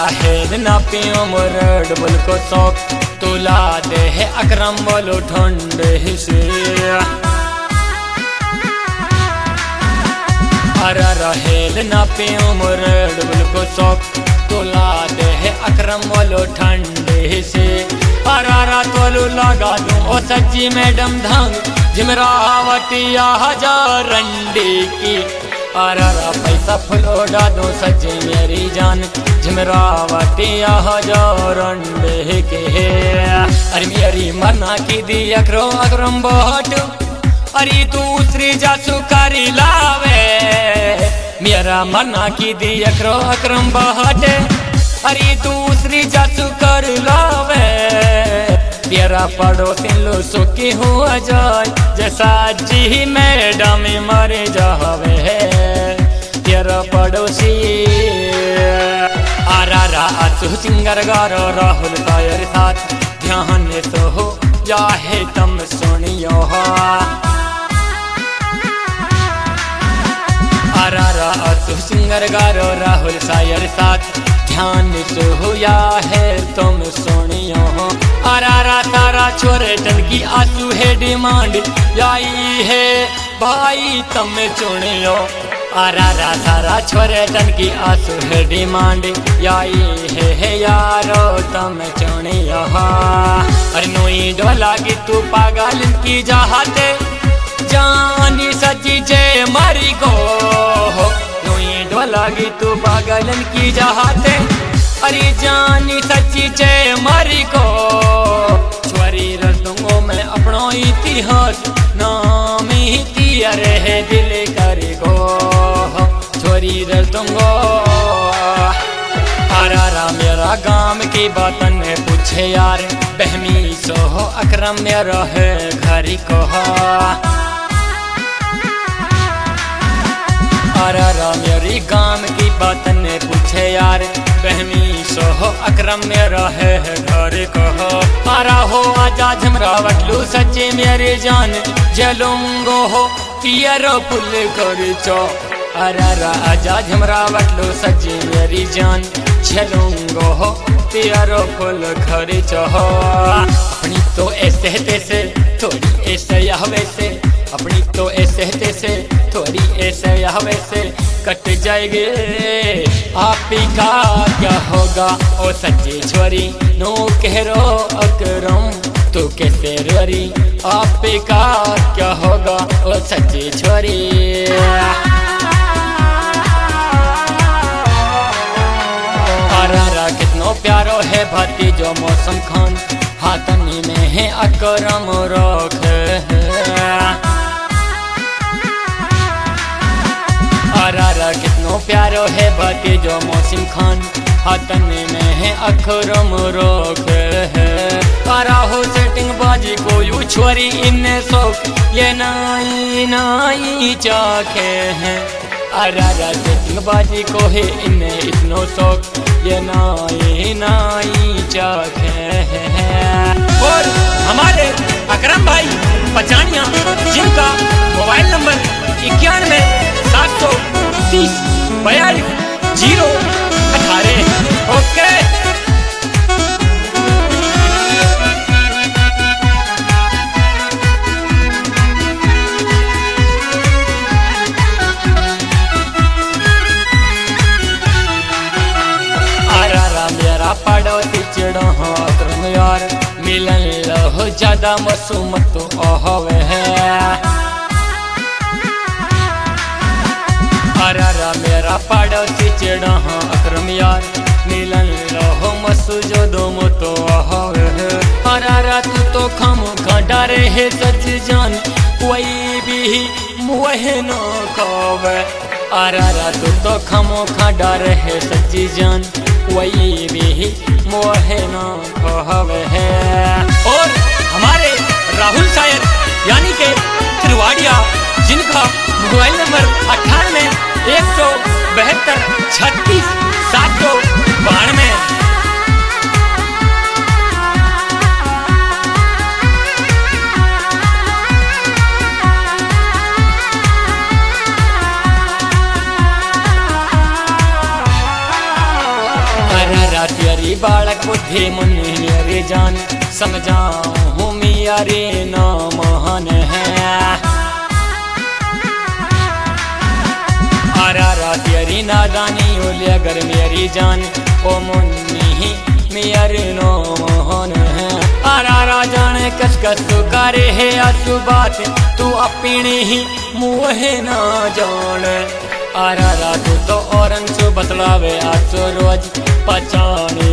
राहेल ना पियो मुरड बुल को शौक तुला दे है अकरम बोलो ठंडे से अरा राहेल ना पियो मुरड बुल को शौक तुला दे है अकरम बोलो ठंडे से अरारा तोलू लगा दूं ओ सच्ची मैडम धंग जिमरावटिया हजार रंडी की अरारा पैसा फुलोड़ा दो सच्ची मेरी जान जिमरावटिया हजार रंडे के अरे मेरी मरना की दी अकरो अकरम बहुत अरे दूसरी जासू करी लावे मेरा मरना की दी अकरो अकरम बहुत अरे दूसरी जासू कर लावे तेरा पड़ोसी लो सुखी हुआ जाए जैसा जी मैडम मरे जावे तेरा पड़ोसी आरा आसू सिंगर गारो राहुल तायर साथ ध्यान से हो या है तुम सुनियो आरा आसू सिंगर गारो राहुल तायर साथ ध्यान से हुआ है तुम सुनियो हो आरा तारा छोरे टन की आंसू है डिमांड आई है भाई तुम चुनियो आरा तारा छोरे टन की आंसू है डिमांड आई है यारो तुम चुनियो अरे नोई डोला की तू पागल की चाहते जानी सची जय मरी को लगी तू पागलन की चाहते अरे जानी सच्ची जय मरी को छोरी रसूंगो मैं अपनो इतिहास नाम ही तियरे है दिल करी को छोरी रसूंगो आरा मेरा गांव की बातन में पूछे यार बहमी सो अकरम मेरा है घर को आरा मेरी गांव की बातन ने पूछे यार बहमी सो अकरम मेरा है घर कहो आरा हो आजा झमरा वटलू सच्चे मेरे जान जलूंगो हो पियरो पुल कर चो आरा आजा झमरा वटलू सच्चे मेरी जान जलूंगो हो पियरो पुल कर चो अपनी तो ऐसे तैसे थोड़ी ऐसे या वैसे अपनी तो ऐसे तैसे थोड़ी ऐसे या वैसे कट जाएगी आप ही का क्या होगा ओ सच्ची छोरी नो कह रो अकरम तू कैसे रोरी आप ही का क्या होगा ओ सच्ची छोरी आरा कितनो प्यारो है भाती जो मौसम खान हाथनी में है अकरम रोक आरा कितनो प्यारो है बाकी जो मौसम खान हाथन में है अकरम रोक आरा हो सेटिंग बाजी को यू छोरी इन्ने शौक ये नाई नाई चाखे हैं आरा सेटिंग बाजी को है इन्ने इतनो शौक ये नाई नाई चाखे हैं और हमारे अकरम भाई पचानिया जिनका मोबाइल नंबर 91 730 42 018 ओके आरा मेरा पड़ोसी चिड़ो हो अकरम यार मिलन लो ज्यादा मसूमत तो होवे है आरा मेरा पड़ोसी चिड़ा हाँ अकरम यार मिलन लो मसू जो दो मुतो आरा तू तो खम खा रे है सच जान कोई भी मुहे नो खोवे आरा तू तो खमो खा रे है सच्ची जान कोई भी मुहे नो खोवे और हमारे राहुल शायर यानी के त्रिवाड़िया जिनका मोबाइल नंबर 98 172 36 792 तेरी बालक बुद्धि मुन्नी मेरी जान, समझाऊं मिया रे ना महान है। आरा तेरी नादानी ओले अगर मेरी जान, ओ मुन्नी मिया रे नो महान है। आरा जाने कस कस तू करे है आसू बात, तू अपनी ही मुँह ना जान। आरा तू तो औरन सु बतलावे आसो रोज, पहचाने